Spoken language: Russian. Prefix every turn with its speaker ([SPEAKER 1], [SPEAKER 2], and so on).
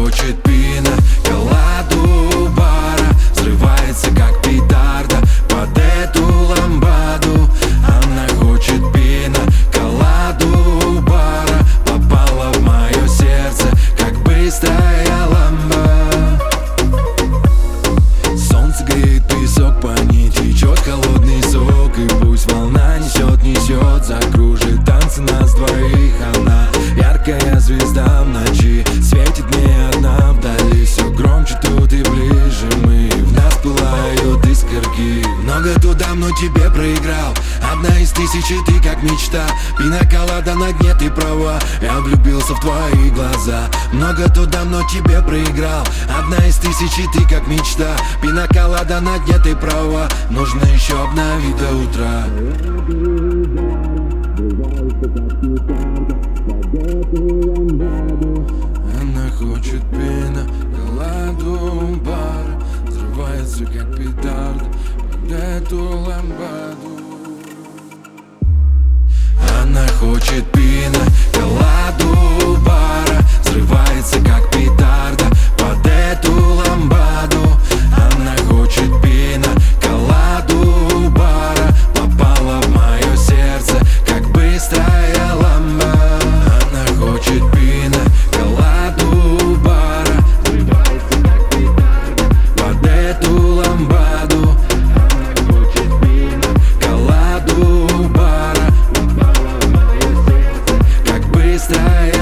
[SPEAKER 1] хочет пина коладу бара, взрывается как петарда под эту ламбаду. Она хочет пина коладу бара, попала в мое сердце, как быстрая ламба. Солнце греет песок, по ней течет холодный сок, и пусть волна несет, несет, закружит танцы нас двоих. Она яркая звезда в ночи, светит мне одна вдали. Все громче тут и ближе мы, в нас пылают искорки. Много тут давно тебе проиграл, одна из тысячи, ты как мечта. Пинаколада на дне, ты права, я влюбился в твои глаза. Много тут давно тебе проиграл, одна из тысячи, ты как мечта. Пинаколада на дне, ты права, нужно еще обновить до утра. Она хочет пинаколаду бара, взрывается как петарда под эту ламбаду. Она хочет пинаколаду бара, взрывается как петарда под эту ламбаду. Она хочет пинаколаду бара, попала в мое сердце, как быстрая ламба. Она хочет пинаколаду бара, взрывается как петарда под эту ламбаду. Она хочет пинаколаду бара, попала в мое сердце, как быстрая